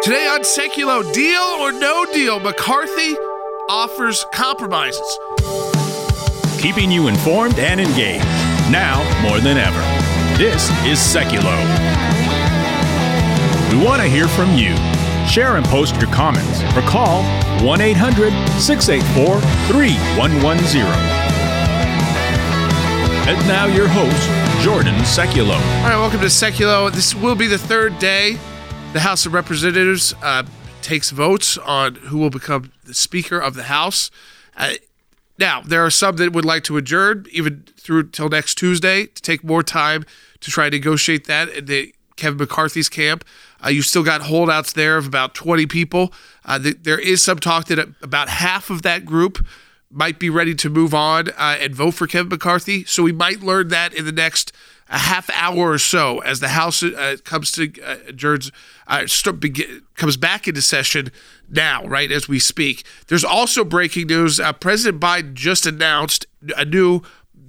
Today on Seculo, deal or no deal, McCarthy offers compromises. Keeping you informed and engaged, now more than ever. This is Seculo. We want to hear from you. Share and post your comments or call 1-800-684-3110. And now your host, Jordan Seculo. All right, welcome to Seculo. This will be the third day the House of Representatives takes votes on who will become the Speaker of the House. Now, there are some that would like to adjourn even through till next Tuesday to take more time to try to negotiate that in the Kevin McCarthy's camp. You still got holdouts there of about 20 people. There is some talk that about half of that group might be ready to move on and vote for Kevin McCarthy. So we might learn that in the next a half hour or so as the House comes back into session now, right, as we speak. There's also breaking news. President Biden just announced a new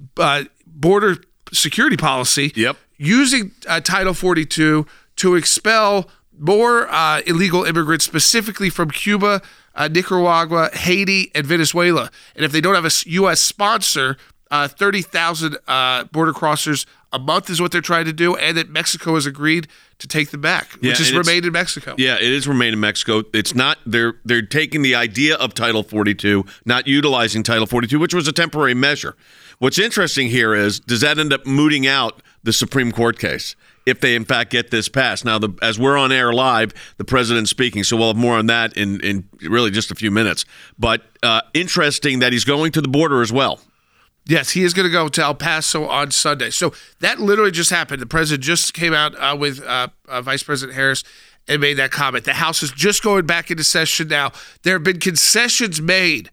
border security policy using Title 42 to expel more illegal immigrants, specifically from Cuba, Nicaragua, Haiti, and Venezuela. And if they don't have a U.S. sponsor, 30,000 border crossers a month is what they're trying to do, and that Mexico has agreed to take them back, which has remained in Mexico. Yeah, it is remained in Mexico. It's not, they're taking the idea of Title 42, not utilizing Title 42, which was a temporary measure. What's interesting here is, does that end up mooting out the Supreme Court case if they, in fact, get this passed? Now, as we're on air live, the president's speaking, so we'll have more on that in really just a few minutes. But interesting that he's going to the border as well. Yes, he is going to go to El Paso on Sunday. So that literally just happened. The president just came out with Vice President Harris and made that comment. The House is just going back into session now. There have been concessions made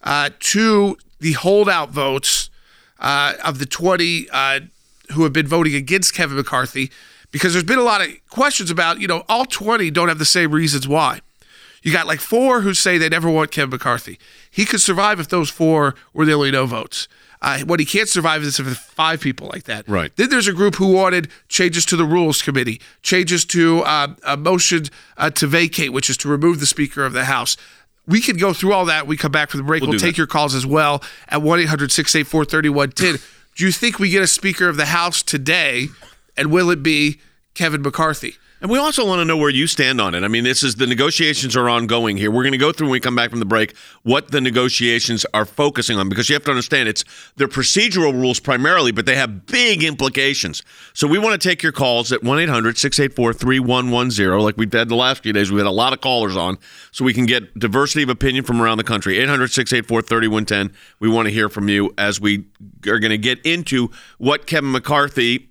to the holdout votes of the 20 who have been voting against Kevin McCarthy, because there's been a lot of questions about, all 20 don't have the same reasons why. You got like 4 who say they never want Kevin McCarthy. He could survive if those 4 were the only no votes. What he can't survive is if there's 5 people like that. Right. Then there's a group who wanted changes to the Rules Committee, changes to a motion to vacate, which is to remove the Speaker of the House. We can go through all that. We come back from the break. We'll take your calls as well at 1-800-684-3110. Do you think we get a Speaker of the House today, and will it be Kevin McCarthy? And we also want to know where you stand on it. I mean, the negotiations are ongoing here. We're going to go through when we come back from the break what the negotiations are focusing on, because you have to understand they're procedural rules primarily, but they have big implications. So we want to take your calls at 1-800-684-3110. Like we've had the last few days, we've had a lot of callers on, so we can get diversity of opinion from around the country. 800-684-3110. We want to hear from you as we are going to get into what Kevin McCarthy.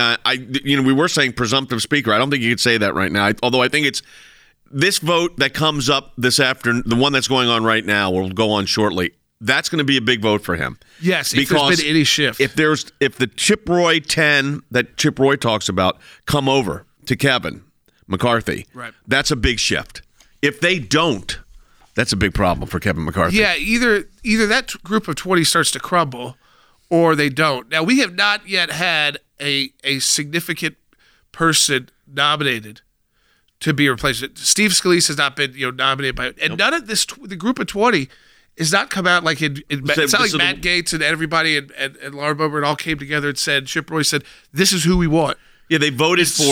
We were saying presumptive speaker. I don't think you could say that right now. Although I think it's this vote that comes up this afternoon, the one that's going on right now, will go on shortly. That's going to be a big vote for him. Yes, if there's been any shift. If the Chip Roy 10 that Chip Roy talks about come over to Kevin McCarthy, right, that's a big shift. If they don't, that's a big problem for Kevin McCarthy. Yeah, either that group of 20 starts to crumble, or they don't. Now, we have not yet had a significant person nominated to be replaced. Steve Scalise has not been nominated by, and none of this, the group of 20 has not come out like it's not like Matt Gaetz and everybody and Laura Boebert all came together and said, Chip Roy said, this is who we want. Yeah, they voted for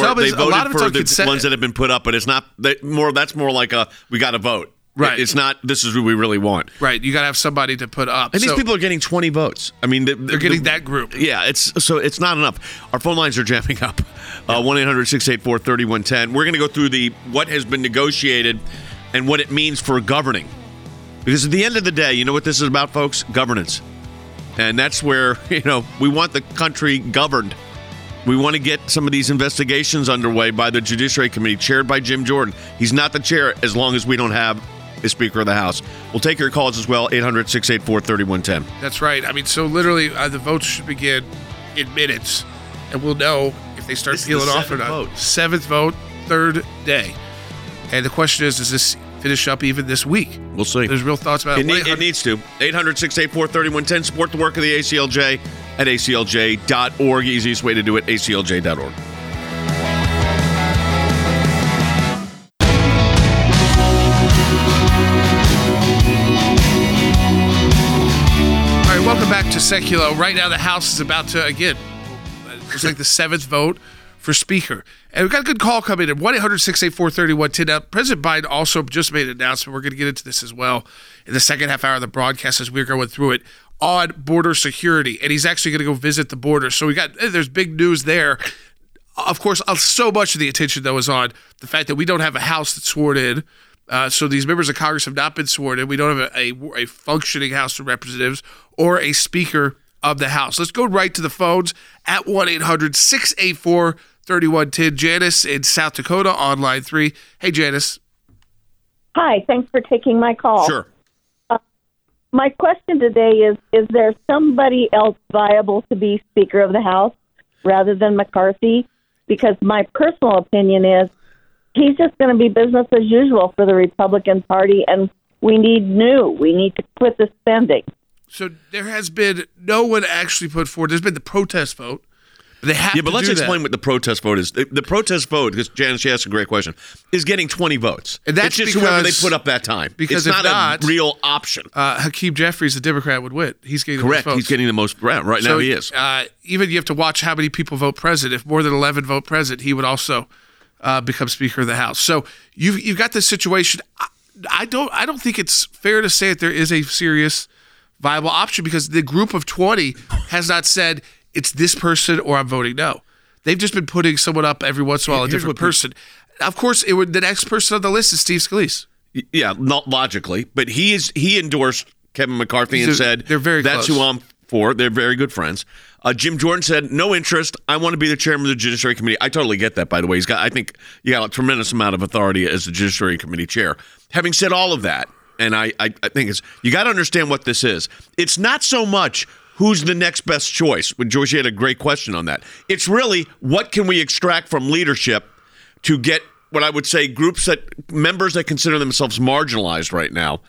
the ones that have been put up, but it's not that's more like we got to vote. Right. It's not, this is who we really want. Right. You got to have somebody to put up. And these people are getting 20 votes. I mean, they're getting that group. Yeah, it's not enough. Our phone lines are jamming up. 1-800-684-3110. We're going to go through what has been negotiated and what it means for governing. Because at the end of the day, you know what this is about, folks? Governance. And that's where, we want the country governed. We want to get some of these investigations underway by the Judiciary Committee, chaired by Jim Jordan. He's not the chair as long as we don't have a Speaker of the House. We'll take your calls as well, 800-684-3110. That's right. I mean, so literally the votes should begin in minutes, and we'll know if they start peeling off or not. Vote. 7th vote, 3rd day. And the question is, does this finish up even this week? We'll see. There's real thoughts about it. It needs to. 800-684-3110. Support the work of the ACLJ at aclj.org. Easiest way to do it, aclj.org. to Seculo. Right now, the House is about to, again, it's like the 7th vote for Speaker. And we've got a good call coming in, 1-800-684-3110. Now, President Biden also just made an announcement. We're going to get into this as well in the second half hour of the broadcast as we're going through it on border security. And he's actually going to go visit the border. So there's big news there. Of course, so much of the attention, though, is on the fact that we don't have a House that's sworn in. So these members of Congress have not been sworn in. We don't have a functioning House of Representatives or a Speaker of the House. Let's go right to the phones at 1-800-684-3110. Janice in South Dakota on line 3. Hey, Janice. Hi, thanks for taking my call. Sure. My question today is there somebody else viable to be Speaker of the House rather than McCarthy? Because my personal opinion is he's just going to be business as usual for the Republican Party, and we need to quit the spending. So there has been no one actually put forward. There's been the protest vote. They have but let's explain what the protest vote is. The protest vote, because Janice, she asked a great question, is getting 20 votes. And that's it's just whoever they put up that time. Because it's not a real option. Hakeem Jeffries, the Democrat, would win. He's getting Correct. the most votes. He's getting the most. Right now he is. Even you have to watch how many people vote president. If more than 11 vote president, he would also become Speaker of the House. So you've got this situation. I don't think it's fair to say that there is a serious viable option because the group of 20 has not said it's this person or I'm voting no. They've just been putting someone up every once in a while, a different person. Of course, the next person on the list is Steve Scalise. Yeah, not logically, but he endorsed Kevin McCarthy and said they're very that's close. who I'm for. They're very good friends. Jim Jordan said no interest. I want to be the chairman of the Judiciary Committee. I totally get that. By the way, I think he got a tremendous amount of authority as the Judiciary Committee chair. Having said all of that, and I think you got to understand what this is. It's not so much who's the next best choice. When George had a great question on that. It's really what can we extract from leadership to get what I would say members that consider themselves marginalized right now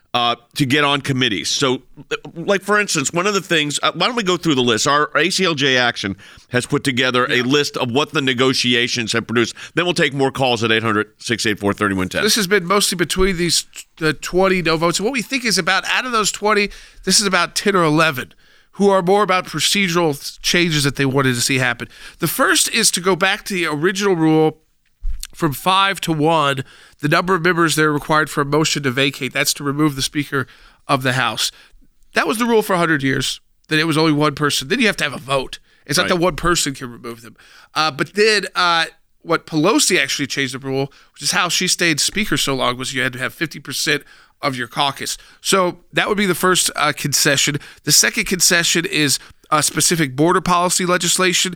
to get on committees. So, like for instance, one of the things. Why don't we go through the list? Our ACLJ Action has put together a list of what the negotiations have produced. Then we'll take more calls at 800-684-3110. This has been mostly between the 20 no votes. And what we think is about, out of those 20, this is about 10 or 11 who are more about procedural changes that they wanted to see happen. The first is to go back to the original rule from 5 to 1, the number of members that are required for a motion to vacate. That's to remove the Speaker of the House. That was the rule for 100 years, that it was only one person. Then you have to have a vote. It's not that one person can remove them. But then what Pelosi actually changed the rule, which is how she stayed Speaker so long, was you had to have 50% of your caucus. So that would be the first concession. The second concession is specific border policy legislation.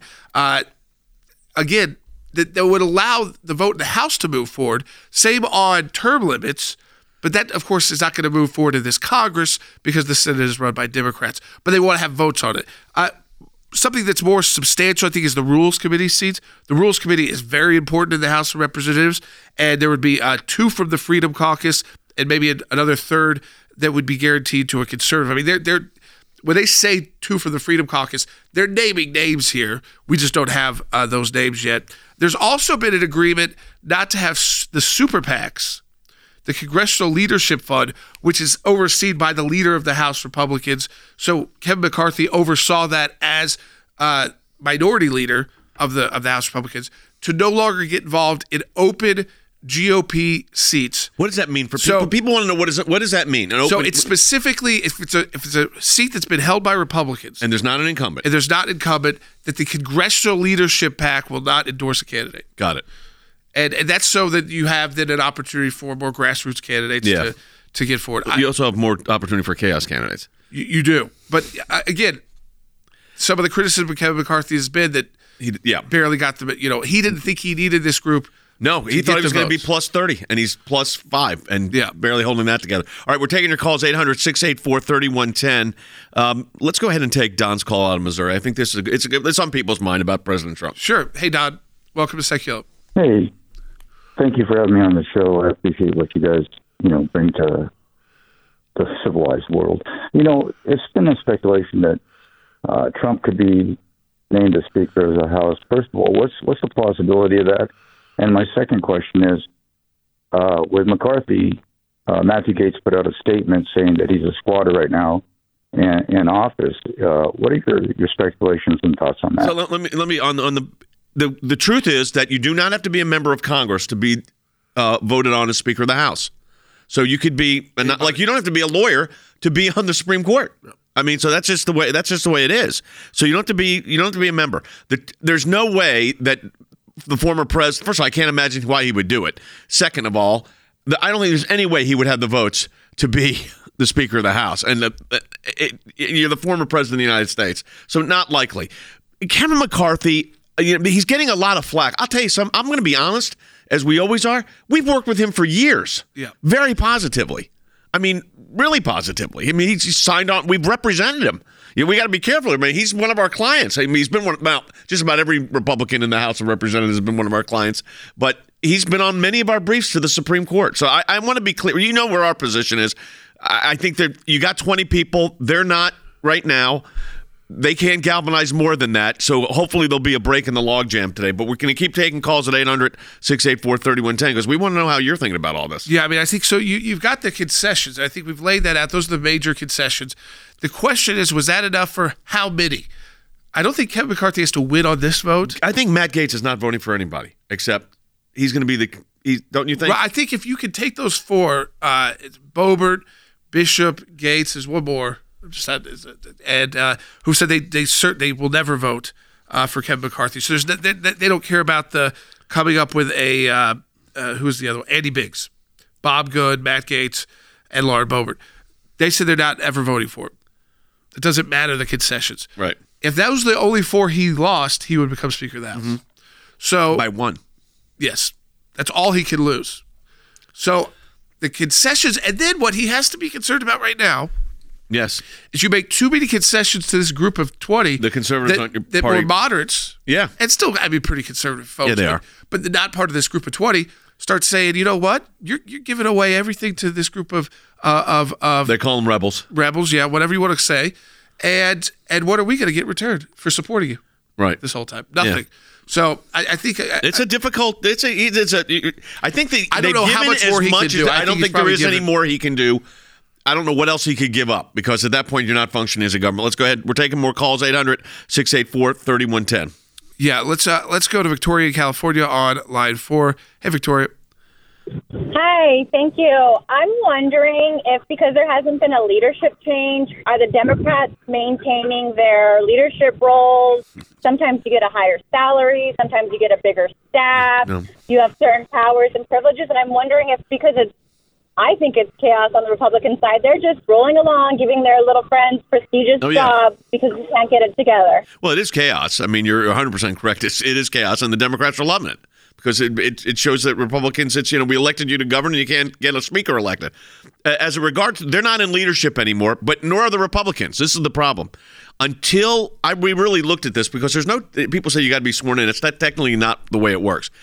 Again, that would allow the vote in the House to move forward. Same on term limits, but that, of course, is not going to move forward in this Congress because the Senate is run by Democrats. But they want to have votes on it. Something that's more substantial, I think, is the Rules Committee seats. The Rules Committee is very important in the House of Representatives, and there would be 2 from the Freedom Caucus and maybe another third that would be guaranteed to a conservative. I mean, they're when they say 2 from the Freedom Caucus, they're naming names here. We just don't have those names yet. There's also been an agreement not to have the super PACs, the Congressional Leadership Fund, which is overseen by the leader of the House Republicans. So Kevin McCarthy oversaw that as minority leader of the House Republicans, to no longer get involved in open GOP seats. What does that mean for people? People want to know what does that mean? So it's specifically if it's a seat that's been held by Republicans and there's not an incumbent, that the Congressional Leadership PAC will not endorse a candidate. Got it. And that's so that you have then an opportunity for more grassroots candidates to get forward. You also have more opportunity for chaos candidates. You do, but again, some of the criticism of Kevin McCarthy has been that he barely got them. He didn't think he needed this group. No, he thought he was going to be plus 30, and he's plus 5, and barely holding that together. All right, we're taking your calls, 800-684-3110. Let's go ahead and take Don's call out of Missouri. I think it's on people's mind about President Trump. Sure. Hey, Don. Welcome to Seculo. Hey, thank you for having me on the show. I appreciate what you guys, bring to the civilized world. It's been a speculation that Trump could be named as Speaker of the House. First of all, what's the plausibility of that? And my second question is, with McCarthy, Matthew Gaetz put out a statement saying that he's a squatter right now, in office. What are your speculations and thoughts on that? So let me on the truth is that you do not have to be a member of Congress to be voted on as Speaker of the House. So you could be you don't have to be a lawyer to be on the Supreme Court. I mean, so that's just the way it is. So you don't have to be a member. There's no way that the former president. First of all, I can't imagine why he would do it. Second of all, I don't think there's any way he would have the votes to be the Speaker of the House, and you're the former president of the United States, so not likely. Kevin McCarthy, he's getting a lot of flack. I'll tell you something. I'm going to be honest, as we always are. We've worked with him for years, very positively. I mean, really positively. I mean, he's signed on. We've represented him. We got to be careful. I mean, he's one of our clients. I mean, he's been just about every Republican in the House of Representatives has been one of our clients, but he's been on many of our briefs to the Supreme Court. So I want to be clear. You know where our position is. I think that you got 20 people. They're not right now. They can't galvanize more than that. So hopefully there'll be a break in the logjam today. But we're going to keep taking calls at 800-684-3110 because we want to know how you're thinking about all this. Yeah, I mean, I think so. You've got the concessions. I think we've laid that out. Those are the major concessions. The question is, was that enough for how many? I don't think Kevin McCarthy has to win on this vote. I think Matt Gaetz is not voting for anybody, except he's going to be don't you think? Well, I think if you could take those four, it's Boebert, Bishop, Gaetz, there's one more, and who said they will never vote for Kevin McCarthy. So they don't care about the coming up with a who's the other one? Andy Biggs, Bob Good, Matt Gaetz, and Lauren Boebert. They said they're not ever voting for him. It doesn't matter the concessions. Right. If that was the only four he lost, he would become Speaker of the House. Mm-hmm. So by one. Yes. That's all he can lose. So the concessions, and then what he has to be concerned about right now, yes, is you make too many concessions to this group of 20. The conservatives on your that party. were moderates. Yeah. And still, I mean, pretty conservative folks. Yeah, they are. But not part of this group of 20 start saying, you know what? You're giving away everything to this group of they call them rebels. Rebels, yeah, whatever you want to say. And what are we going to get returned for supporting you? Right. This whole time. Nothing. Yeah. So I think it's a difficult. I think I don't know how much more he can do. I don't think there is any more he can do. I don't know what else he could give up because at that point you're not functioning as a government. Let's go ahead. We're taking more calls. 800-684-3110. Yeah, let's go to Victoria, California on line 4. Hey, Victoria. Hi, thank you. I'm wondering if, because there hasn't been a leadership change, are the Democrats maintaining their leadership roles? Sometimes you get a higher salary, sometimes you get a bigger staff, You have certain powers and privileges, and I'm wondering if, because I think it's chaos on the Republican side, they're just rolling along, giving their little friends prestigious jobs because we can't get it together. Well, it is chaos. I mean, you're 100% correct. It is chaos, and the Democrats are loving it. Because it shows that Republicans, we elected you to govern and you can't get a speaker elected. As a regard to, they're not in leadership anymore, but nor are the Republicans. This is the problem. Until we really looked at this, because people say you got to be sworn in. It's technically not the way it works.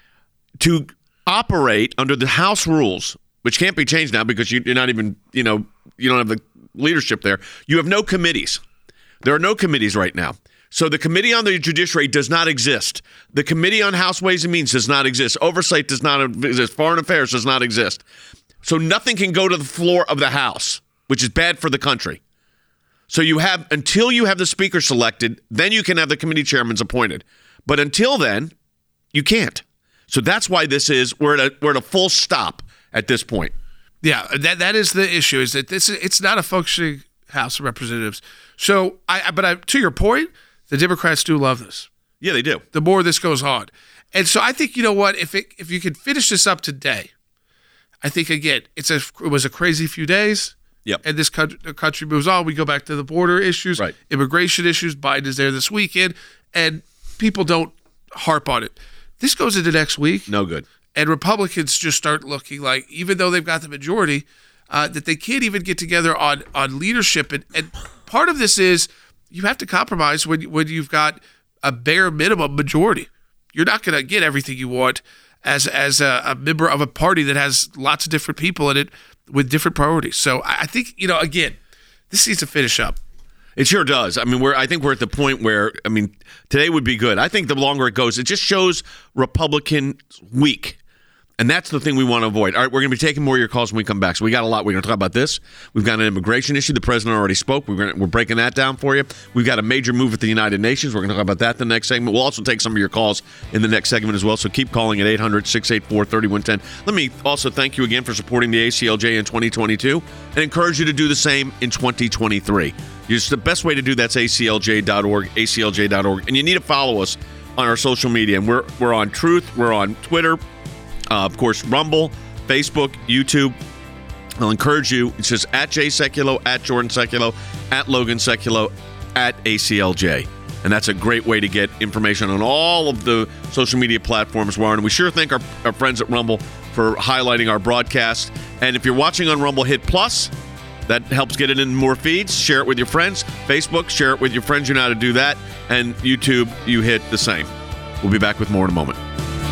To operate under the House rules, which can't be changed now because you're not even, you don't have the leadership there. You have no committees. There are no committees right now. So the Committee on the Judiciary does not exist. The Committee on House Ways and Means does not exist. Oversight does not exist. Foreign Affairs does not exist. So nothing can go to the floor of the House, which is bad for the country. So until you have the Speaker selected, then you can have the committee chairmen appointed. But until then, you can't. So that's why we're at a full stop at this point. Yeah, that is the issue. Is that it's not a functioning House of Representatives. So to your point, the Democrats do love this. Yeah, they do. The more this goes on. And so I think, you know what, if you could finish this up today, I think, again, it was a crazy few days. Yep. And this country moves on. We go back to the border issues, right. Immigration issues. Biden is there this weekend, and people don't harp on it. This goes into next week. No good. And Republicans just start looking like, even though they've got the majority, that they can't even get together on leadership. And part of this is, you have to compromise when you've got a bare minimum majority. You're not going to get everything you want as a member of a party that has lots of different people in it with different priorities. So I think, again, this needs to finish up. It sure does. I mean, I think we're at the point where, today would be good. I think the longer it goes, it just shows Republicans weak. And that's the thing we want to avoid. All right, we're going to be taking more of your calls when we come back. So we got a lot. We're going to talk about this. We've got an immigration issue. The president already spoke. We're breaking that down for you. We've got a major move at the United Nations. We're going to talk about that in the next segment. We'll also take some of your calls in the next segment as well. So keep calling at 800-684-3110. Let me also thank you again for supporting the ACLJ in 2022 and encourage you to do the same in 2023. Just the best way to do that's aclj.org, aclj.org. And you need to follow us on our social media. And we're on Truth. We're on Twitter. Of course, Rumble, Facebook, YouTube. I'll encourage you. It's just at Jay Sekulow, at Jordan Sekulow, at Logan Sekulow, at ACLJ. And that's a great way to get information on all of the social media platforms we're on. And we sure thank our friends at Rumble for highlighting our broadcast. And if you're watching on Rumble, hit plus. That helps get it in more feeds. Share it with your friends. Facebook, share it with your friends. You know how to do that. And YouTube, you hit the same. We'll be back with more in a moment.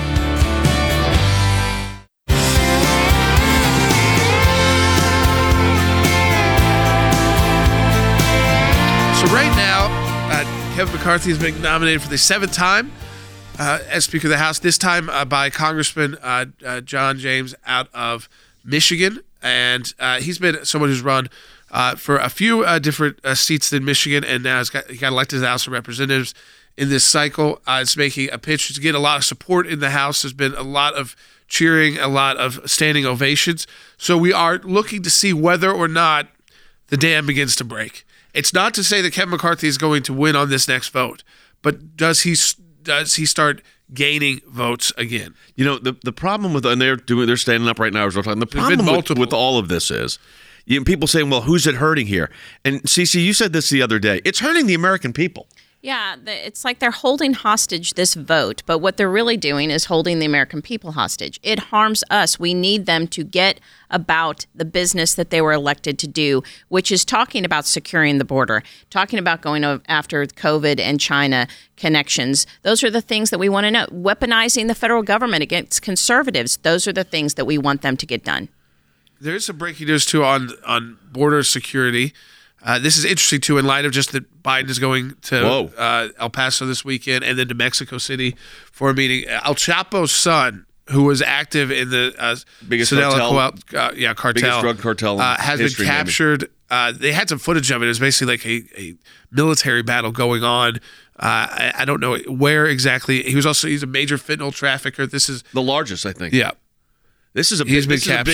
So right now, Kevin McCarthy has been nominated for the 7th time as Speaker of the House, this time by Congressman John James out of Michigan. And he's been someone who's run for a few different seats in Michigan, and now he got elected to the House of Representatives in this cycle. It's making a pitch to get a lot of support in the House. There's been a lot of cheering, a lot of standing ovations. So we are looking to see whether or not the dam begins to break. It's not to say that Kevin McCarthy is going to win on this next vote, but does he start gaining votes again? You know, the problem with, and they're standing up right now as we're talking. The problem with all of this is, people saying, well, who's it hurting here? And Cece, you said this the other day. It's hurting the American people. Yeah, it's like they're holding hostage this vote, but what they're really doing is holding the American people hostage. It harms us. We need them to get about the business that they were elected to do, which is talking about securing the border, talking about going after COVID and China connections. Those are the things that we want to know. Weaponizing the federal government against conservatives. Those are the things that we want them to get done. There's some breaking news, too, on border security. This is interesting, too, in light of just that Biden is going to El Paso this weekend and then to Mexico City for a meeting. El Chapo's son, who was active in the biggest cartel, biggest drug cartel has been captured. They had some footage of it. It was basically like a military battle going on. I don't know where exactly. He's a major fentanyl trafficker. This is the largest, I think. Yeah. This is a big.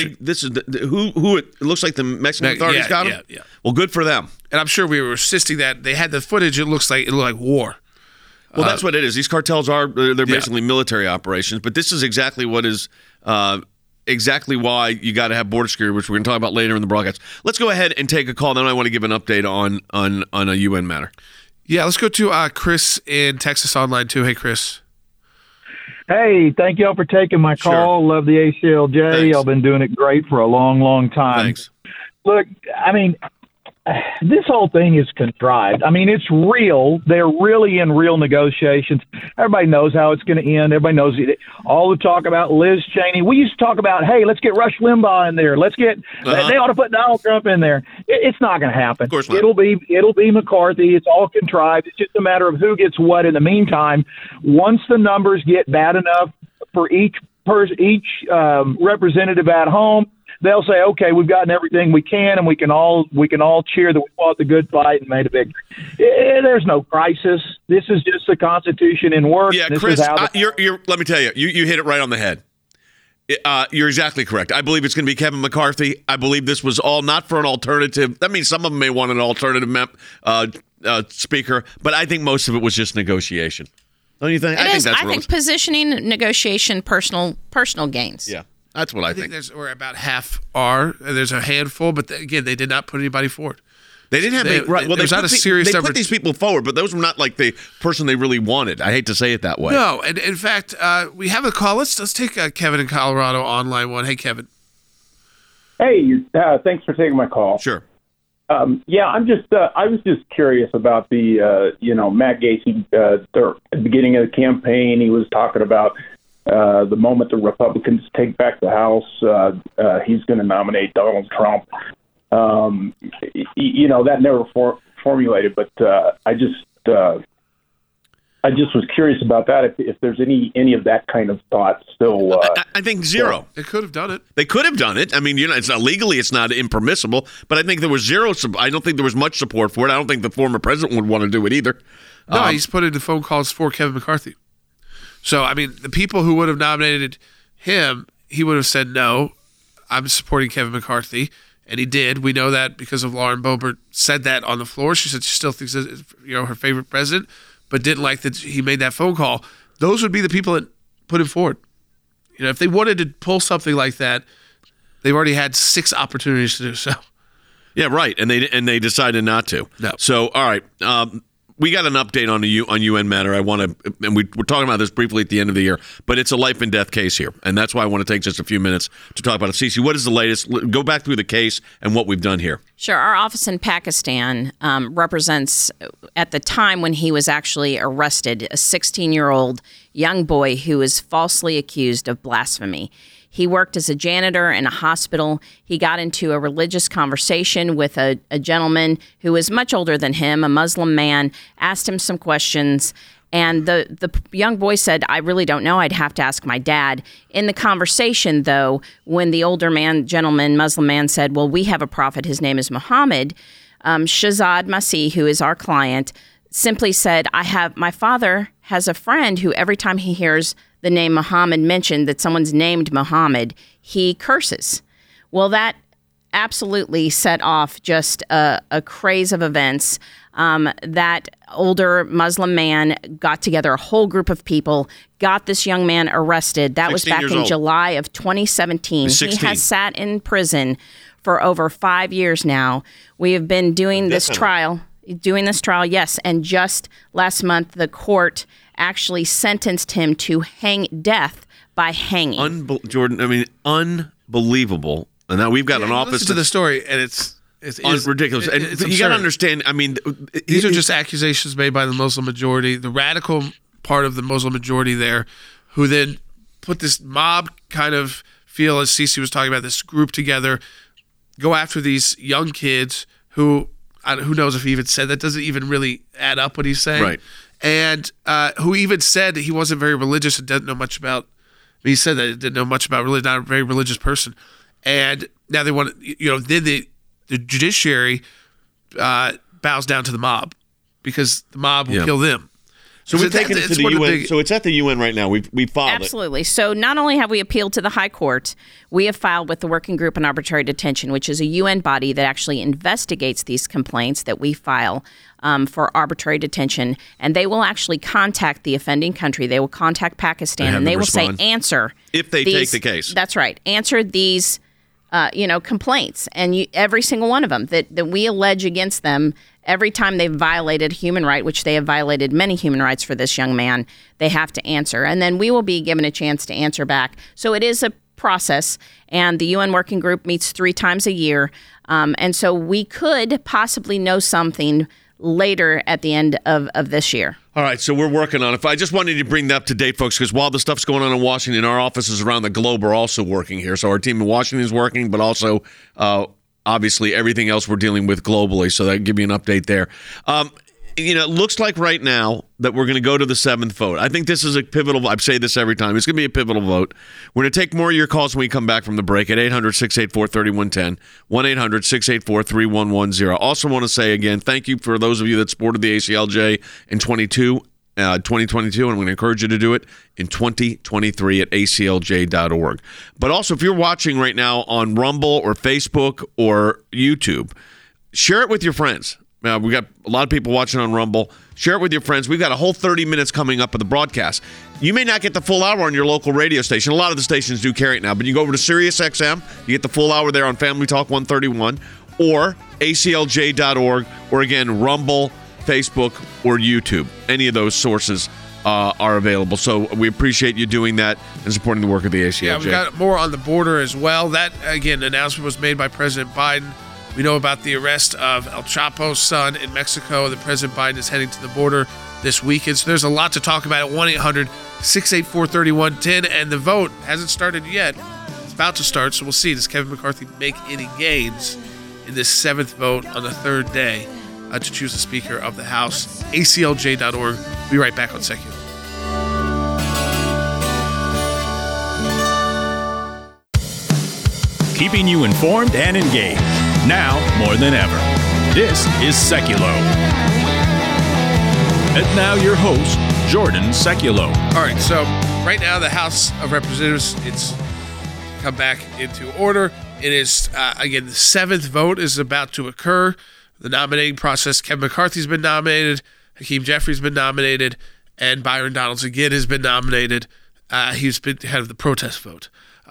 Who it looks like the Mexican authorities got him. Yeah. Well, good for them. And I'm sure we were assisting that. They had the footage. It looked like war. Well, that's what it is. These cartels they're basically military operations. But this is exactly what is exactly why you got to have border security, which we're going to talk about later in the broadcast. Let's go ahead and take a call. Then I want to give an update on a UN matter. Yeah, let's go to Chris in Texas Online too. Hey, Chris. Hey, thank y'all for taking my call. Sure. Love the ACLJ. Thanks. Y'all been doing it great for a long, long time. Thanks. Look, I mean, this whole thing is contrived. I mean, it's real. They're really in real negotiations. Everybody knows how it's going to end. Everybody knows it. All the talk about Liz Cheney. We used to talk about, hey, let's get Rush Limbaugh in there. Let's get. They ought to put Donald Trump in there. It's not going to happen. Of course not. It'll be McCarthy. It's all contrived. It's just a matter of who gets what. In the meantime, once the numbers get bad enough for each representative at home, they'll say, okay, we've gotten everything we can, and we can all cheer that we fought the good fight and made a victory. There's no crisis. This is just the Constitution in work. Yeah, Chris, let me tell you, you hit it right on the head. You're exactly correct. I believe it's going to be Kevin McCarthy. I believe this was all not for an alternative. That means some of them may want an alternative speaker, but I think most of it was just negotiation. Don't you think? I think positioning, negotiation, personal gains. Yeah. That's what I think. We're about half are. There's a handful, but again, they did not put anybody forward. They didn't have. There's not a serious They effort. put these people forward, but those were not like the person they really wanted. I hate to say it that way. No, and in fact, we have a call. Let's take Kevin in Colorado on line one. Hey, Kevin. Hey, thanks for taking my call. Sure. I'm just. I was just curious about the, Matt Gaetz. At the beginning of the campaign, he was talking about. The moment the Republicans take back the House, he's going to nominate Donald Trump. That never formulated, but I just I just was curious about that. If there's any of that kind of thought still. I think zero. They could have done it. They could have done it. I mean, it's not legally, it's not impermissible. But I think there was zero. I don't think there was much support for it. I don't think the former president would want to do it either. No, he's put in the phone calls for Kevin McCarthy. So, I mean, the people who would have nominated him, he would have said, no, I'm supporting Kevin McCarthy. And he did. We know that because of Lauren Boebert said that on the floor. She said she still thinks that, her favorite president, but didn't like that he made that phone call. Those would be the people that put him forward. If they wanted to pull something like that, they've already had 6 opportunities to do so. Yeah, right. And they decided not to. No. So, all right. We got an update on UN matter. I want to, and we're talking about this briefly at the end of the year, but it's a life and death case here, and that's why I want to take just a few minutes to talk about it. Cece, what is the latest? Go back through the case and what we've done here. Sure. Our office in Pakistan represents, at the time when he was actually arrested, a 16-year-old young boy who was falsely accused of blasphemy. He worked as a janitor in a hospital. He got into a religious conversation with a gentleman who was much older than him, a Muslim man, asked him some questions. And the young boy said, I really don't know. I'd have to ask my dad. In the conversation, though, when the older Muslim man said, well, we have a prophet. His name is Muhammad. Shahzad Masih, who is our client, simply said, my father has a friend who every time he hears the name Muhammad mentioned, that someone's named Muhammad, he curses. Well, that absolutely set off just a craze of events. That older Muslim man got together a whole group of people, got this young man arrested. That was back in July of 2017. He has sat in prison for over 5 years now. We have been doing this trial, yes. And just last month, the court actually sentenced him to death by hanging. Jordan, I mean, unbelievable. And now we've got an office. Listen to the story, and it's ridiculous. And you got to understand, I mean, these are just accusations made by the Muslim majority, the radical part of the Muslim majority there, who then put this mob kind of feel, as Cece was talking about, this group together, go after these young kids who knows if he even said that, doesn't even really add up what he's saying. Right. And who even said that he wasn't very religious and doesn't know much about. He said that he didn't know much about religion, not a very religious person. And now they want to, then the judiciary bows down to the mob because the mob will kill them. So we've taken it to the UN. So it's at the UN right now. We filed it. Absolutely. So not only have we appealed to the High Court, we have filed with the Working Group on Arbitrary Detention, which is a UN body that actually investigates these complaints that we file for arbitrary detention. And they will actually contact the offending country. They will contact Pakistan, and they will say, answer. If they take the case. That's right. Answer these complaints. And every single one of them that we allege against them, every time they've violated a human right, which they have violated many human rights for this young man, they have to answer. And then we will be given a chance to answer back. So it is a process, and the UN Working Group meets 3 times a year. And so we could possibly know something later at the end of this year. All right, so we're working on it. I just wanted to bring that up to date, folks, because while the stuff's going on in Washington, our offices around the globe are also working here. So our team in Washington is working, but also obviously everything else we're dealing with globally. So that give you an update there. It looks like right now that we're going to go to the 7th vote. I think this is a pivotal. I say this every time. It's going to be a pivotal vote. We're going to take more of your calls when we come back from the break at 800-684-3110, 1-800-684-3110. Also want to say again, thank you for those of you that supported the ACLJ in 2022, and I'm going to encourage you to do it in 2023 at aclj.org. But also, if you're watching right now on Rumble or Facebook or YouTube, share it with your friends. We got a lot of people watching on Rumble. Share it with your friends. We've got a whole 30 minutes coming up of the broadcast. You may not get the full hour on your local radio station. A lot of the stations do carry it now. But you go over to SiriusXM, you get the full hour there on Family Talk 131, or aclj.org, or again, Rumble, Facebook, or YouTube. Any of those sources are available. So we appreciate you doing that and supporting the work of the ACLJ. Yeah, we got more on the border as well. That, again, announcement was made by President Biden. We know about the arrest of El Chapo's son in Mexico. That President Biden is heading to the border this weekend. So there's a lot to talk about at 1-800-684-3110. And the vote hasn't started yet. It's about to start, so we'll see. Does Kevin McCarthy make any gains in this 7th vote on the 3rd day? to choose the Speaker of the House. ACLJ.org. Be right back on Secular. Keeping you informed and engaged. Now more than ever. This is Seculo. And now your host, Jordan Seculo. All right, so right now the House of Representatives, it's come back into order. It is, again, the 7th vote is about to occur. The nominating process, Kevin McCarthy's been nominated, Hakeem Jeffries been nominated, and Byron Donalds again has been nominated. He's been head of the protest vote.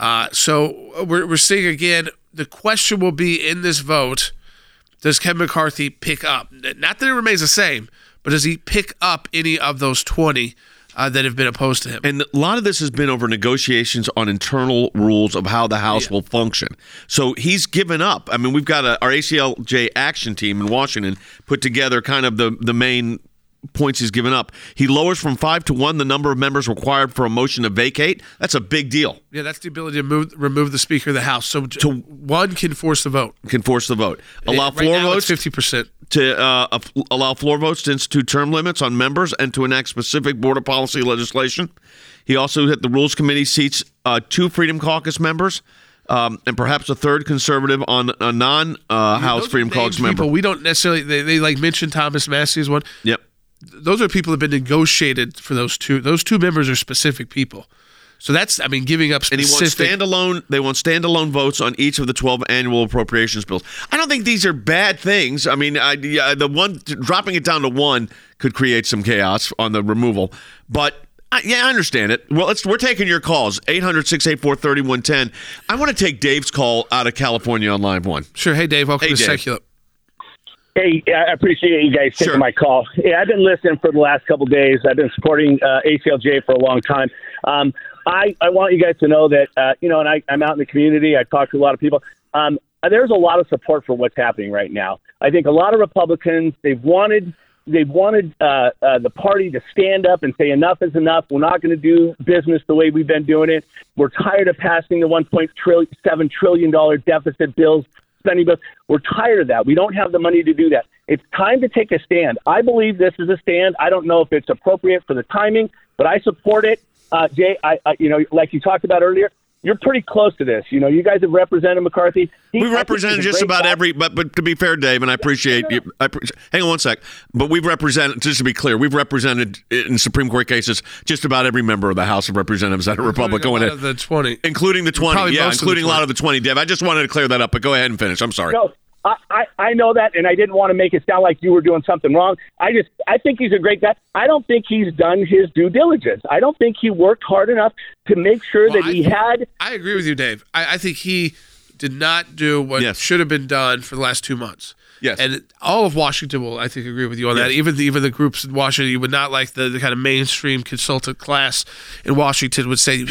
So we're seeing again, the question will be in this vote, does Kevin McCarthy pick up? Not that it remains the same, but does he pick up any of those 20 that have been opposed to him? And a lot of this has been over negotiations on internal rules of how the House will function. So he's given up. I mean, we've got our ACLJ action team in Washington put together kind of the main points he's given up. He lowers from 5 to 1 the number of members required for a motion to vacate. That's a big deal. Yeah, that's the ability to remove the Speaker of the House. So one can force the vote. Allow floor votes. 50%. To allow floor votes to institute term limits on members and to enact specific border policy legislation. He also hit the Rules Committee seats 2 Freedom Caucus members and perhaps a 3rd conservative on a non-House Freedom Caucus member. We don't necessarily, they like mentioned Thomas Massey as one. Yep. Those are people that have been negotiated for those two. Those 2 members are specific people. So that's, I mean, giving up specific. And they want standalone votes on each of the 12 annual appropriations bills. I don't think these are bad things. I mean, the one dropping it down to 1 could create some chaos on the removal. But I understand it. Well, we're taking your calls, 800-684-3110. I want to take Dave's call out of California on line 1. Sure. Hey, Dave. Welcome to Secular. Hey, I appreciate you guys taking my call. Yeah, I've been listening for the last couple of days. I've been supporting ACLJ for a long time. I want you guys to know that, and I'm out in the community. I talk to a lot of people. There's a lot of support for what's happening right now. I think a lot of Republicans, they've wanted the party to stand up and say enough is enough. We're not going to do business the way we've been doing it. We're tired of passing the $1.7 trillion deficit bills, spending bills. We're tired of that. We don't have the money to do that. It's time to take a stand. I believe this is a stand. I don't know if it's appropriate for the timing, but I support it. Jay, like you talkkt about earlier, you're pretty close to this. You guys have represented McCarthy. We represented just about every, but to be fair, Dave, and I appreciate you. Hang on one sec. But we've represented, just to be clear, we've represented in Supreme Court cases just about every member of the House of Representatives that are Republican. Including the 20. Including the 20, yeah, including a lot of the 20, Dave. I just wanted to clear that up, but go ahead and finish. I'm sorry. No, I know that, and I didn't want to make it sound like you were doing something wrong. I think he's a great guy. I don't think he's done his due diligence. I don't think he worked hard enough to make sure that he had. I agree with you, Dave. I think he did not do what should have been done for the last 2 months. Yes. And all of Washington will, I think, agree with you on that. Even the groups in Washington, you would not like the kind of mainstream consultant class in Washington would say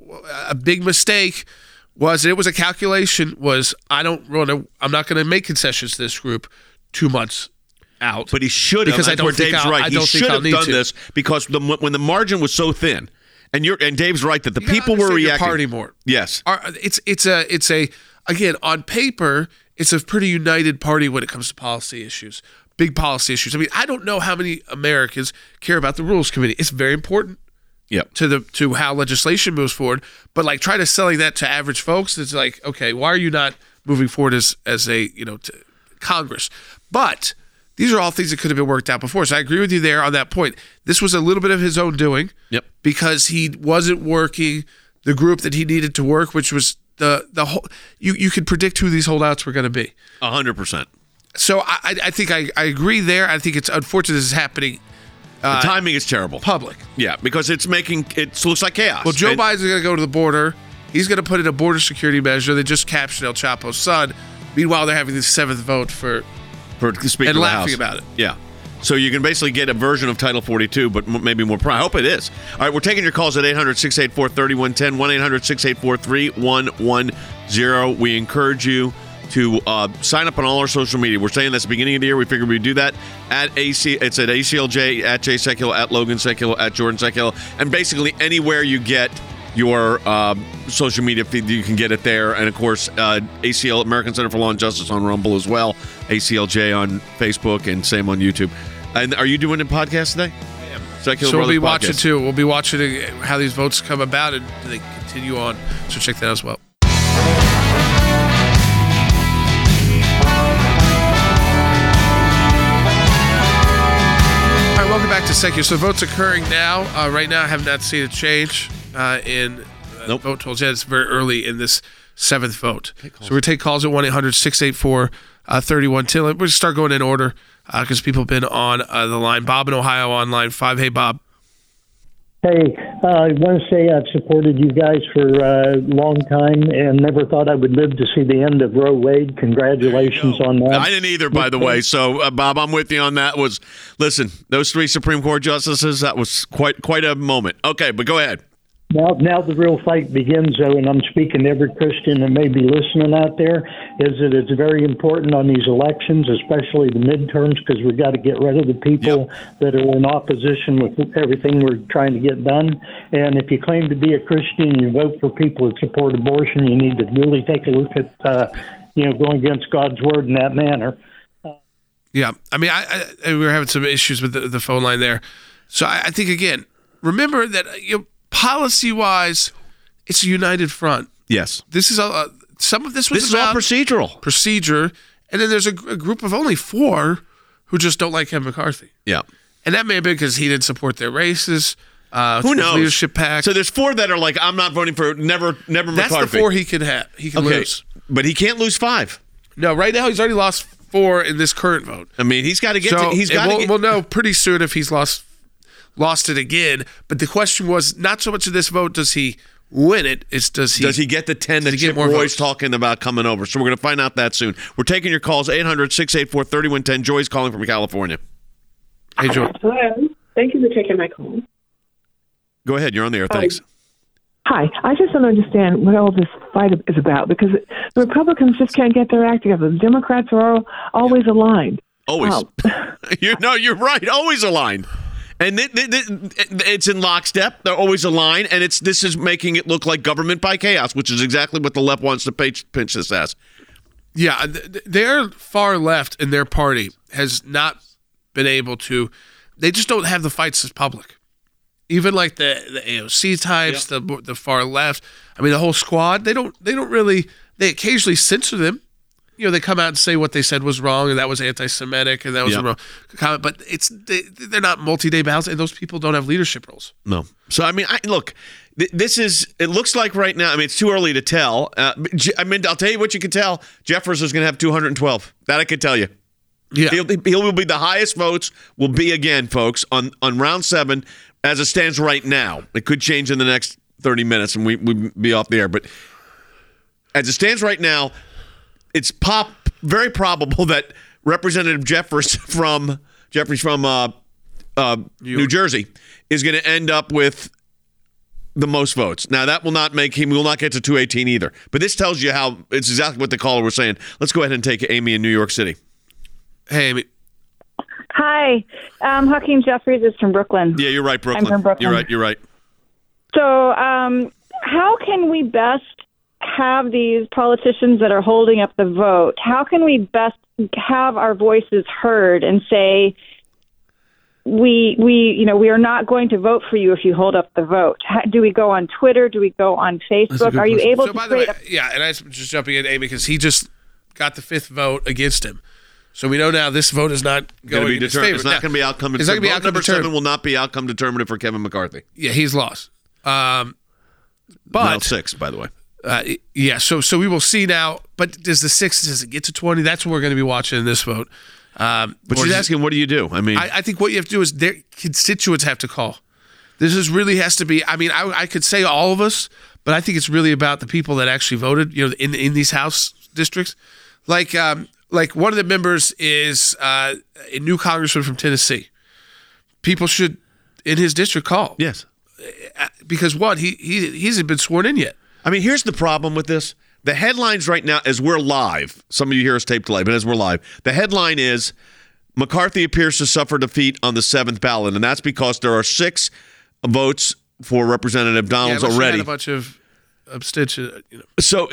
a big mistake was, and it was a calculation, was I'm not going to make concessions to this group 2 months out. But he should have. Because I don't think Dave's right. He should have done this because when the margin was so thin, and Dave's right that the people were reacting. Your party more. Yes. It's a again, on paper, it's a pretty united party when it comes to policy issues, big policy issues. I mean, I don't know how many Americans care about the Rules Committee. It's very important. Yep. To how legislation moves forward, but like try to selling that to average folks, it's like, okay, why are you not moving forward as a Congress? But these are all things that could have been worked out before. So I agree with you there on that point. This was a little bit of his own doing. Yep. Because he wasn't working the group that he needed to work, which was the whole. You could predict who these holdouts were going to be. 100%. So I think I agree there. I think it's unfortunate this is happening. The timing is terrible. Public. Yeah, because it looks like chaos. Well, Joe Biden's going to go to the border. He's going to put in a border security measure. They just captured El Chapo's son. Meanwhile, they're having the 7th vote for Speaker and of the laughing House. about it. Yeah. So you can basically get a version of Title 42, but maybe more. I hope it is. All right, we're taking your calls at 800-684-3110, 1-800-684-3110. We encourage you to sign up on all our social media. We're saying that's the beginning of the year. We figured we'd do that it's at ACLJ, at Jay Sekulow, at Logan Sekulow, at Jordan Sekulow, and basically anywhere you get your social media feed. You can get it there. And, of course, ACL, American Center for Law and Justice on Rumble as well. ACLJ on Facebook and same on YouTube. And are you doing a podcast today? I am. Secular So we'll be Brothers watching, podcast. too. We'll be watching how these votes come about and they continue on. So check that out as well. All right, welcome back to Secular. So votes occurring now. Right now, I have not seen a change in vote totals yet. It's very early in this seventh vote. So we're going to take calls at 1-800-684-3110. We're going to start going in order because people have been on the line. Bob in Ohio on line 5. Hey, Bob. Hey, I want to say I've supported you guys for a long time and never thought I would live to see the end of Roe Wade. Congratulations on that. I didn't either, by the way. So, Bob, I'm with you on that. Listen, those 3 Supreme Court justices, that was quite a moment. Okay, but go ahead. Now the real fight begins, though, and I'm speaking to every Christian that may be listening out there, is that it's very important on these elections, especially the midterms, because we've got to get rid of the people that are in opposition with everything we're trying to get done. And if you claim to be a Christian and you vote for people that support abortion, you need to really take a look at, going against God's word in that manner. Yeah, I mean, we were having some issues with the phone line there. So I think, again, remember that policy-wise, it's a united front. Yes. This is some of this was This is all procedural. Procedure, and then there's a group of only 4 who just don't like Kevin McCarthy. Yeah. And that may have been because he didn't support their races. Who knows? Leadership pack. So there's 4 that are like, I'm not voting for never McCarthy. That's the 4 he can have. He can lose. But he can't lose 5. No, right now he's already lost 4 in this current vote. I mean, he's got to get We'll know pretty soon if he's lost it again. But the question was not so much of this vote, does he win it? It's does he get the 10 that Chip Roy's talking about coming over? So we're going to find out that soon. We're taking your calls, 800-684-3110. Joy's calling from California. Hey, Joy. Hello. Thank you for taking my call. Go ahead. You're on the air. Thanks. Hi. I just don't understand what all this fight is about because the Republicans just can't get their act together. The Democrats are always aligned. Always. You're right. Always aligned. And it's in lockstep. They're always aligned, and this is making it look like government by chaos, which is exactly what the left wants to pinch this as. Yeah, their far left in their party has not been able to. They just don't have the fights as public. Even like the AOC types, the far left. I mean, the whole squad. They don't really. They occasionally censor them. They come out and say what they said was wrong, and that was anti-Semitic, and that was a wrong comment. But they're not multi-day ballots, and those people don't have leadership roles. No. So I mean, look, this is. It looks like right now. I mean, it's too early to tell. I'll tell you what you can tell. Jeffers is going to have 212. That I can tell you. Yeah, he will be the highest votes. Will be again, folks, on round 7 as it stands right now. It could change in the next 30 minutes, and we'd be off the air. But as it stands right now. It's very probable that Representative Jeffries from New Jersey is going to end up with the most votes. Now, that will not make him. We will not get to 218 either. But this tells you how it's exactly what the caller was saying. Let's go ahead and take Amy in New York City. Hey, Amy. Hi, Hakeem Jeffries is from Brooklyn. Yeah, you're right, Brooklyn. I'm from Brooklyn. You're right. So, how can we best have these politicians that are holding up the vote? How can we best have our voices heard and say we are not going to vote for you if you hold up the vote? Do we go on Twitter? Do we go on Facebook? Are you able to create and I'm just jumping in, Amy, because he just got the 5th vote against him. So we know now this vote is not going to be determined. It's not going to be outcome determinative. It's not going to be outcome number determinative. 7 will not be outcome determinative for Kevin McCarthy. Yeah, he's lost. But now 6, by the way. So we will see now. But does it get to 20? That's what we're going to be watching in this vote. But she's asking, what do you do? I mean, I think what you have to do is their constituents have to call. This really has to be. I mean, I could say all of us, but I think it's really about the people that actually voted. In these House districts, like one of the members is a new congressman from Tennessee. People should in his district call. Yes, because he hasn't been sworn in yet. I mean, here's the problem with this. The headlines right now, as we're live, some of you hear us tape delay, but as we're live, the headline is McCarthy appears to suffer defeat on the 7th ballot, and that's because there are 6 votes for Representative Donalds already. Had a bunch of abstention. So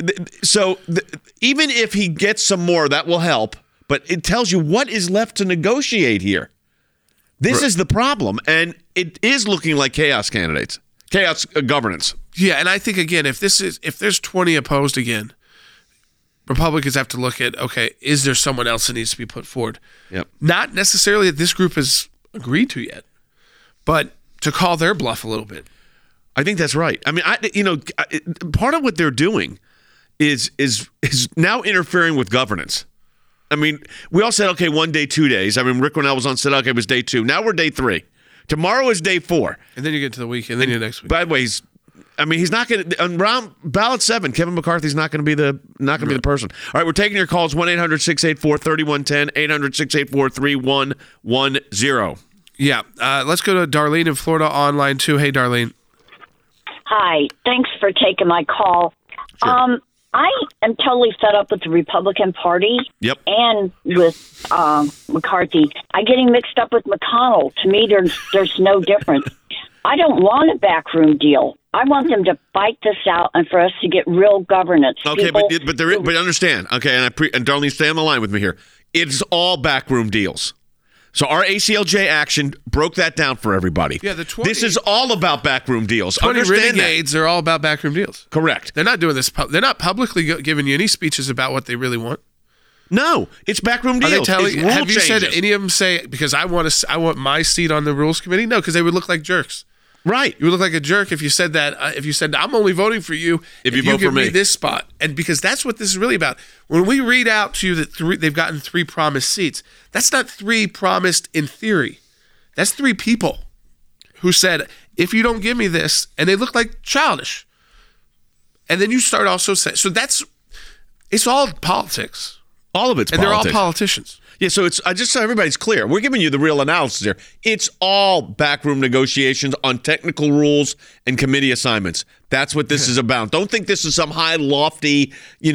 even if he gets some more, that will help. But it tells you what is left to negotiate here. This is the problem, and it is looking like chaos governance. Yeah, and I think again, if there's 20 opposed again, Republicans have to look at, okay, is there someone else that needs to be put forward? Yep. Not necessarily that this group has agreed to yet, but to call their bluff a little bit. I think that's right. I mean, part of what they're doing is now interfering with governance. I mean, we all said, okay, 1 day, 2 days. I mean, Rick Renell was on, said, okay, it was day 2. Now we're day 3. Tomorrow is day 4. And then you get to the weekend, then you're next week. By the way, he's not going to, on round ballot 7, Kevin McCarthy's not going to be the person. All right, we're taking your calls, 1-800-684-3110, 800-684-3110. Yeah, let's go to Darlene in Florida online too. Hey, Darlene. Hi, thanks for taking my call. Sure. I am totally fed up with the Republican Party and with McCarthy. I'm getting mixed up with McConnell. To me, there's no difference. I don't want a backroom deal. I want them to fight this out and for us to get real governance. Okay, but understand. Okay, and Darlene, stay on the line with me here. It's all backroom deals. So our ACLJ action broke that down for everybody. Yeah, this is all about backroom deals. 20 Understand renegades are all about backroom deals. Correct. They're not doing this. They're not publicly giving you any speeches about what they really want. No, it's backroom deals. Are they telling? It's rule have you changes. said any of them say because I want my seat on the Rules Committee? No, because they would look like jerks. Right. You would look like a jerk if you said that. If you said, I'm only voting for you if you vote for give me me this spot. And because that's what this is really about. When we read out to you that they've gotten 3 promised seats, that's not 3 promised in theory. That's 3 people who said, if you don't give me this, and they look like childish. And then you start also saying, so it's all politics. All of it's and politics. And they're all politicians. Yeah, so just so everybody's clear, we're giving you the real analysis here. It's all backroom negotiations on technical rules and committee assignments. That's what this is about. Don't think this is some high, lofty,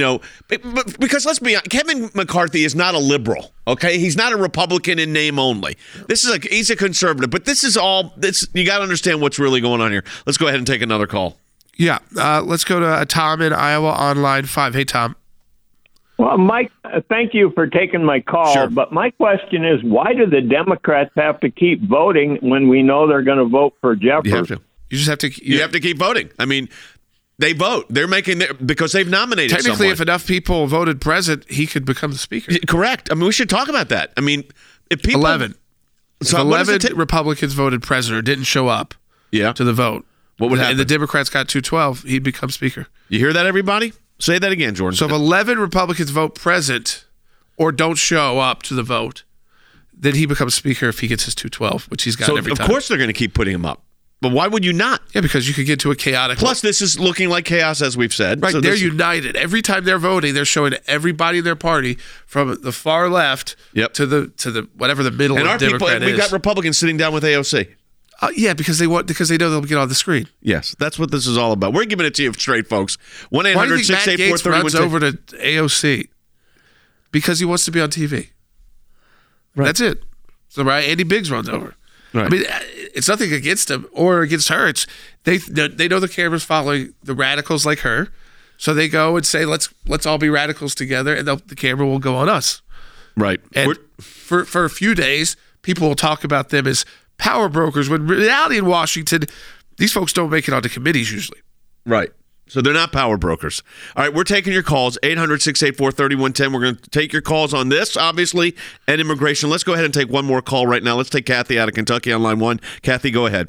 because let's be honest, Kevin McCarthy is not a liberal, okay? He's not a Republican in name only. He's a conservative, but this is all, you got to understand what's really going on here. Let's go ahead and take another call. Yeah, let's go to Tom in Iowa on line 5. Hey, Tom. Well, Mike, thank you for taking my call. Sure. But my question is, why do the Democrats have to keep voting when we know they're going to vote for Jeffords? You have to. You just have to. You have to keep voting. I mean, they vote. They're making because they've nominated Technically, someone. if enough people voted president, he could become the speaker. Correct. I mean, we should talk about that. I mean, if people 11. So if 11 Republicans voted president or didn't show up to the vote, what would happen? And the Democrats got 212, he'd become speaker. You hear that, everybody? Say that again, Jordan. So if 11 Republicans vote president or don't show up to the vote, then he becomes speaker if he gets his 212, which he's got every time. Of course they're going to keep putting him up. But why would you not? Yeah, because you could get to a chaotic... Plus, this is looking like chaos, as we've said. Right, so they're united. Every time they're voting, they're showing everybody in their party from the far left to the whatever the middle and of our Democrat people, we've got Republicans sitting down with AOC. Yeah, because they know they'll get on the screen. Yes, that's what this is all about. We're giving it to you straight, folks. 1-800-684-3110. Why do you think Matt Gaetz runs over to AOC? Because he wants to be on TV. Right. That's it. So Andy Biggs runs over. Right. I mean, it's nothing against him or against her. It's they know the camera's following the radicals like her, so they go and say let's all be radicals together, and the camera will go on us. Right. And for a few days, people will talk about them as power brokers. When in reality in Washington, these folks don't make it onto committees usually. Right. So they're not power brokers. All right, we're taking your calls, 800-684-3110. We're going to take your calls on this, obviously, and immigration. Let's go ahead and take one more call right now. Let's take Kathy out of Kentucky on line 1. Kathy, go ahead.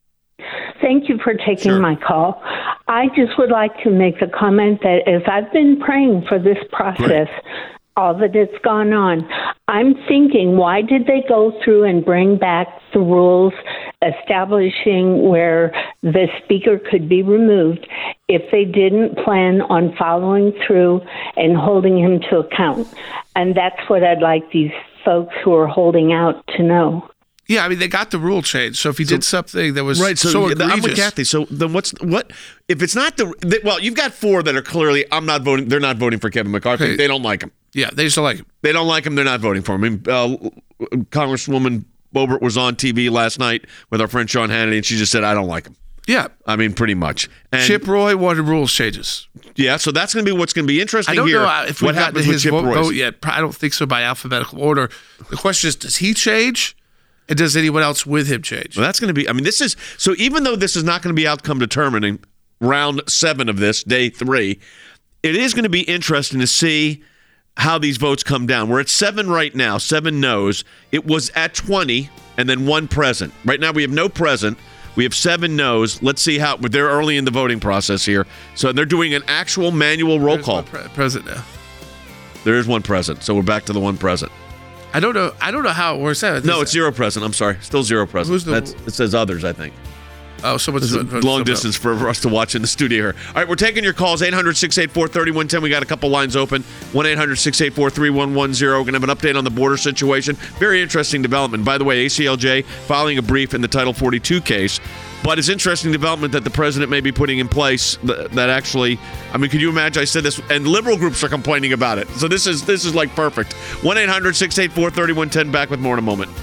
Thank you for taking my call. I just would like to make the comment that as I've been praying for this process, all that has gone on, I'm thinking, why did they go through and bring back the rules establishing where the speaker could be removed if they didn't plan on following through and holding him to account? And that's what I'd like these folks who are holding out to know. Yeah, I mean, they got the rule change. So if he did something that was so egregious. I'm with Kathy. So then what if it's not you've got 4 that are clearly they're not voting for Kevin McCarthy. Okay. They don't like him. Yeah, they just don't like him. They don't like him. They're not voting for him. I mean, Congresswoman Boebert was on TV last night with our friend Sean Hannity, and she just said, I don't like him. Yeah. I mean, pretty much. And Chip Roy wanted rules changes. Yeah, so that's going to be what's going to be interesting here. I don't know if we've gotten to his Chip vote yet. I don't think so by alphabetical order. The question is, does he change? And does anyone else with him change? Well, that's going to be, I mean, this is, so even though this is not going to be outcome determining, round 7 of this, day 3, it is going to be interesting to see how these votes come down. We're at 7 right now, 7 no's. It was at 20 and then 1 present. Right now we have no present. We have 7 no's. Let's see how, they're early in the voting process here. So they're doing an actual manual roll call. Present now. There is 1 present. So we're back to the 1 present. I don't know how it works out. No, it's 0 present. I'm sorry. Still 0 present. It says others, I think. Oh, someone's long distance for us to watch in the studio here. All right, we're taking your calls. 800-684-3110. We got a couple lines open. 1-800-684-3110. We're going to have an update on the border situation. Very interesting development. By the way, ACLJ filing a brief in the Title 42 case. But it's interesting development that the president may be putting in place that actually, I mean, could you imagine? I said this, and liberal groups are complaining about it. So this is like perfect. 1-800-684-3110. Back with more in a moment.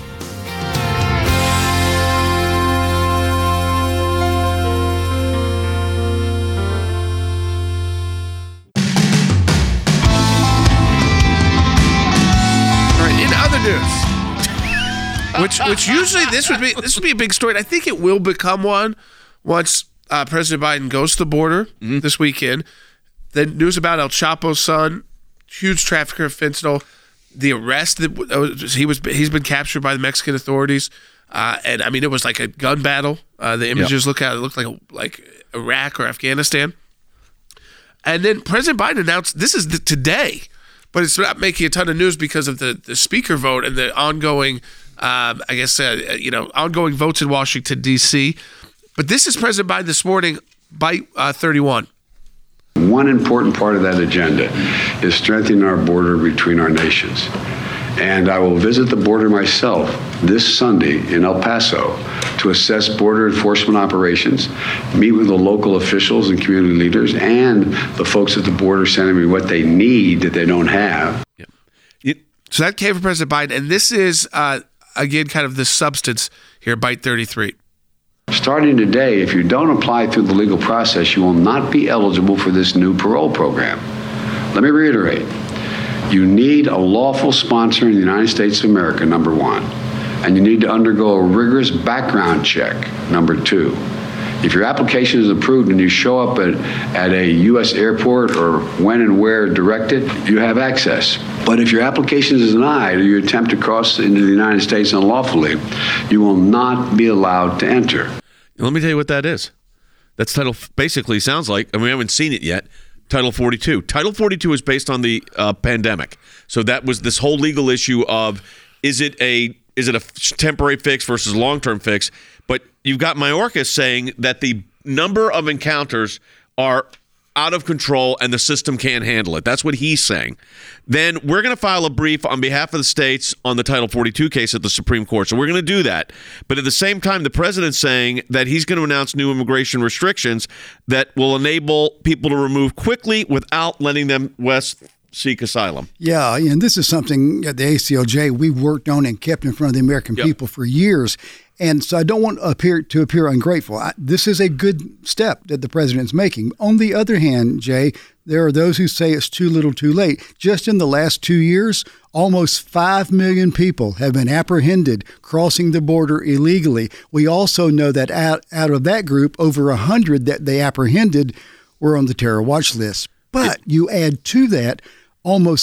Which usually this would be a big story. And I think it will become one once President Biden goes to the border this weekend. The news about El Chapo's son, huge trafficker of fentanyl, the arrest that he's been captured by the Mexican authorities, and I mean it was like a gun battle. The images looked like Iraq or Afghanistan, and then President Biden announced this is today, but it's not making a ton of news because of the speaker vote and the ongoing. Ongoing votes in Washington, D.C. But this is President Biden this morning, Bite 31. One important part of that agenda is strengthening our border between our nations. And I will visit the border myself this Sunday in El Paso to assess border enforcement operations, meet with the local officials and community leaders, and the folks at the border sending me what they need that they don't have. So that came from President Biden, and this is... again, kind of the substance here, Bite 33. Starting today, if you don't apply through the legal process, you will not be eligible for this new parole program. Let me reiterate. You need a lawful sponsor in the United States of America, number 1. And you need to undergo a rigorous background check, number 2. If your application is approved and you show up at a U.S. airport or when and where directed, you have access. But if your application is denied or you attempt to cross into the United States unlawfully, you will not be allowed to enter. Let me tell you what that is. That's title basically sounds like, and we haven't seen it yet, Title 42. Title 42 is based on the pandemic. So that was this whole legal issue of is it a temporary fix versus long-term fix? But you've got Mayorkas saying that the number of encounters are out of control and the system can't handle it. That's what he's saying. Then we're going to file a brief on behalf of the states on the Title 42 case at the Supreme Court. So we're going to do that. But at the same time, the president's saying that he's going to announce new immigration restrictions that will enable people to remove quickly without letting them seek asylum. Yeah, and this is something at the ACLJ we've worked on and kept in front of the American people for years. And so I don't want to appear ungrateful. This is a good step that the president's making. On the other hand, Jay, there are those who say it's too little too late. Just in the last 2 years, almost 5 million people have been apprehended crossing the border illegally. We also know that out of that group, over 100 that they apprehended were on the terror watch list. But you add to that almost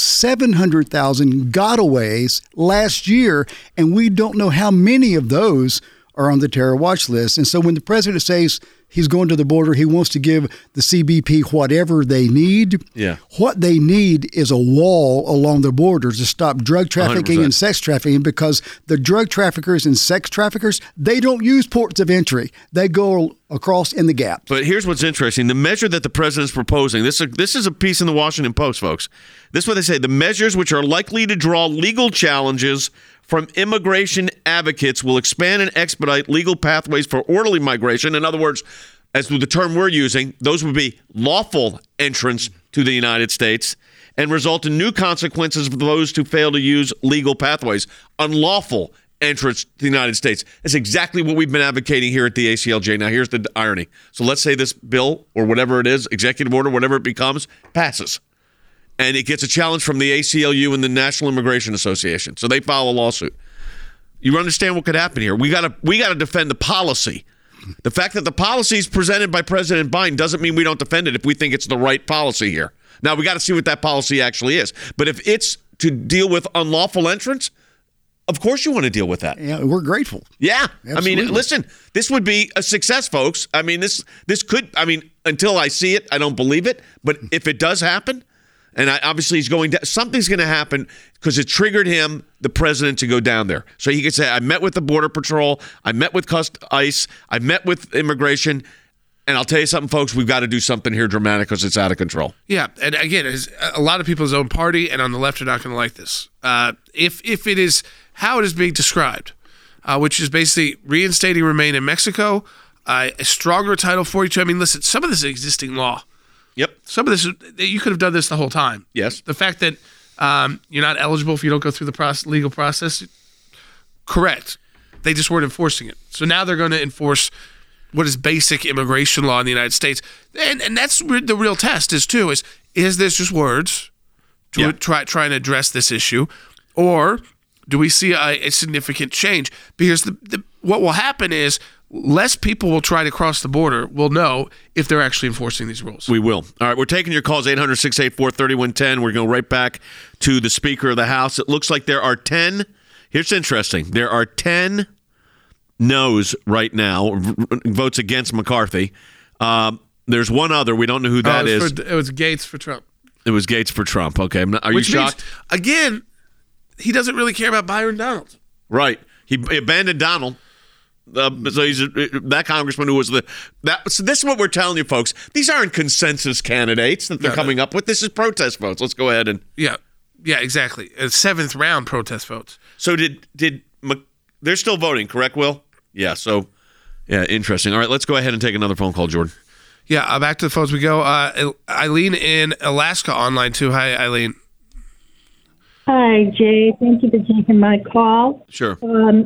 700,000 gotaways last year, and we don't know how many of those are on the terror watch list. And so when the president says he's going to the border, he wants to give the CBP whatever they need. Yeah. What they need is a wall along the border to stop drug trafficking 100%. And sex trafficking, because the drug traffickers and sex traffickers, they don't use ports of entry. They go across in the gap. But here's what's interesting. The measure that the president's proposing, this is a piece in the Washington Post, folks. This is what they say. The measures which are likely to draw legal challenges from immigration advocates will expand and expedite legal pathways for orderly migration. In other words, as with the term we're using, those would be lawful entrance to the United States, and result in new consequences for those who fail to use legal pathways. Unlawful entrance to the United States. That's exactly what we've been advocating here at the ACLJ. Now, here's the irony. So let's say this bill or whatever it is, executive order, whatever it becomes, passes. And it gets a challenge from the ACLU and the National Immigration Association. So they file a lawsuit. You understand what could happen here? We got to defend the policy. The fact that the policy is presented by President Biden doesn't mean we don't defend it if we think it's the right policy here. Now, we got to see what that policy actually is. But if it's to deal with unlawful entrance, of course you want to deal with that. Yeah, we're grateful. Yeah. Absolutely. I mean, listen, this would be a success, folks. I mean, this could, until I see it, I don't believe it. But if it does happen, and obviously something's going to happen because it triggered him, the president, to go down there. So he could say, I met with the Border Patrol, I met with ICE, I met with immigration, and I'll tell you something, folks, we've got to do something here dramatic because it's out of control. Yeah, and again, a lot of people in his own party and on the left are not going to like this. If it is how it is being described, which is basically reinstating remain in Mexico, a stronger Title 42. I mean, listen, some of this is existing law. Yep. Some of this, you could have done this the whole time. Yes. The fact that you're not eligible if you don't go through the legal process, correct. They just weren't enforcing it. So now they're going to enforce what is basic immigration law in the United States. And that's the real test is this just words to try and address this issue, or do we see a significant change? Because what will happen is less people will try to cross the border. We'll know if they're actually enforcing these rules. We will. All right, we're taking your calls, 800-684-3110. We're going right back to the Speaker of the House. It looks like there are 10. Here's interesting. There are 10 no's right now, votes against McCarthy. There's one other. We don't know who that is. It was Gates for Trump. It was Gates for Trump. Okay. Are you shocked? Again, he doesn't really care about Byron Donald. Right. He abandoned Donald. So he's that congressman who was so this is what we're telling you, folks. These aren't consensus candidates that they're coming up with. This is protest votes. Let's go ahead and yeah, exactly. 7th round protest votes. So they're still voting, correct, Will? Yeah. So interesting. All right, let's go ahead and take another phone call, Jordan. Yeah, back to the phones we go. Eileen in Alaska online too. Hi, Eileen. Hi, Jay. Thank you for taking my call. Sure.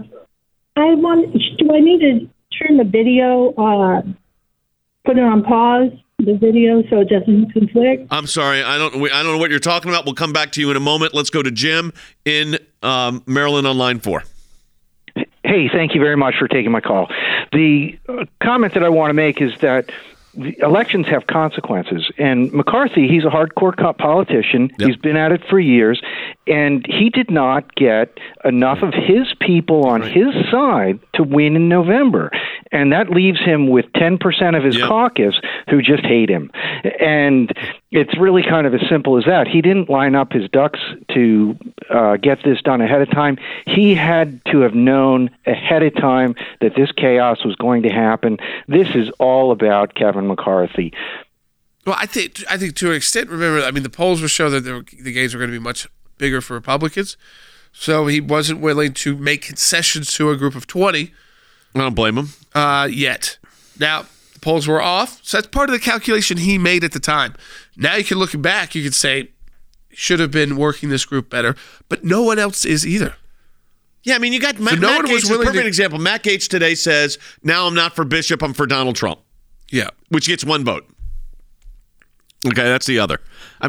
Do I need to turn the video, put it on pause, the video, so it doesn't conflict? I'm sorry. I don't know what you're talking about. We'll come back to you in a moment. Let's go to Jim in Maryland on line 4. Hey, thank you very much for taking my call. The comment that I want to make is that the elections have consequences, and McCarthy, he's a hardcore politician. Yep. He's been at it for years, and he did not get enough of his people on his side to win in November, and that leaves him with 10% of his caucus who just hate him. And it's really kind of as simple as that. He didn't line up his ducks to get this done ahead of time. He had to have known ahead of time that this chaos was going to happen. This is all about Kevin McCarthy. Well, I think to an extent, remember, the polls will show that the gains were going to be much bigger for Republicans. So he wasn't willing to make concessions to a group of 20. I don't blame him. Yet. Now, the polls were off. So that's part of the calculation he made at the time. Now you can look back, you can say, should have been working this group better. But no one else is either. Yeah, you got Matt Gaetz is a perfect example. Matt Gaetz today says, now I'm not for Bishop, I'm for Donald Trump. Yeah. Which gets one vote. Okay, that's the other.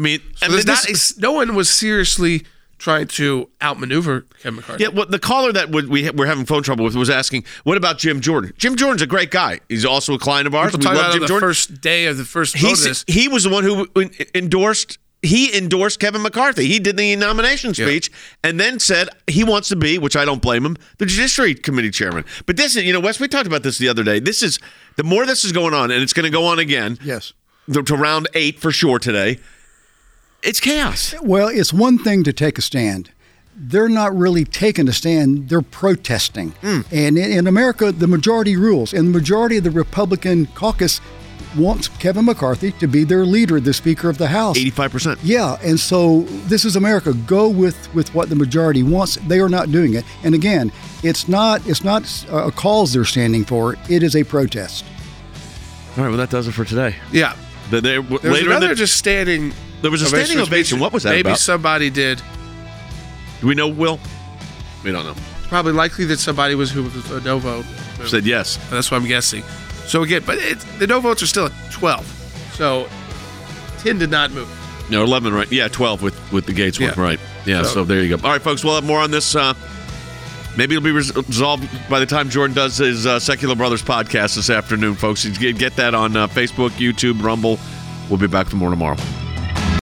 No one was seriously trying to outmaneuver Kevin McCarthy. Yeah, well, the caller that we're having phone trouble with was asking, what about Jim Jordan? Jim Jordan's a great guy. He's also a client of ours. We love Jim Jordan. First day of the first vote of this. He was the one who endorsed Kevin McCarthy. He did the nomination speech and then said he wants to be, which I don't blame him, the Judiciary Committee chairman. But this is, Wes, we talked about this the other day. The more this is going on, and it's going to go on again. Yes. To round 8 for sure today. It's chaos. Well, it's one thing to take a stand. They're not really taking a stand. They're protesting. And in America, the majority rules. And the majority of the Republican caucus wants Kevin McCarthy to be their leader, the Speaker of the House. 85%. Yeah, and so this is America. Go with what the majority wants. They are not doing it. And again, it's not a cause they're standing for. It is a protest. All right, well, that does it for today. Yeah. There was another just standing. There was a standing ovation. What was that Maybe about? Somebody did. Do we know, Will? We don't know. probably likely that somebody was who was a no vote said yes. That's what I'm guessing. So again, but the no votes are still at 12. So 10 did not move. No, 11, right? Yeah, 12 with the Gates one, right? Yeah, so there you go. All right, folks, we'll have more on this. Maybe it'll be resolved by the time Jordan does his Secular Brothers podcast this afternoon, folks. You get that on Facebook, YouTube, Rumble. We'll be back for more tomorrow.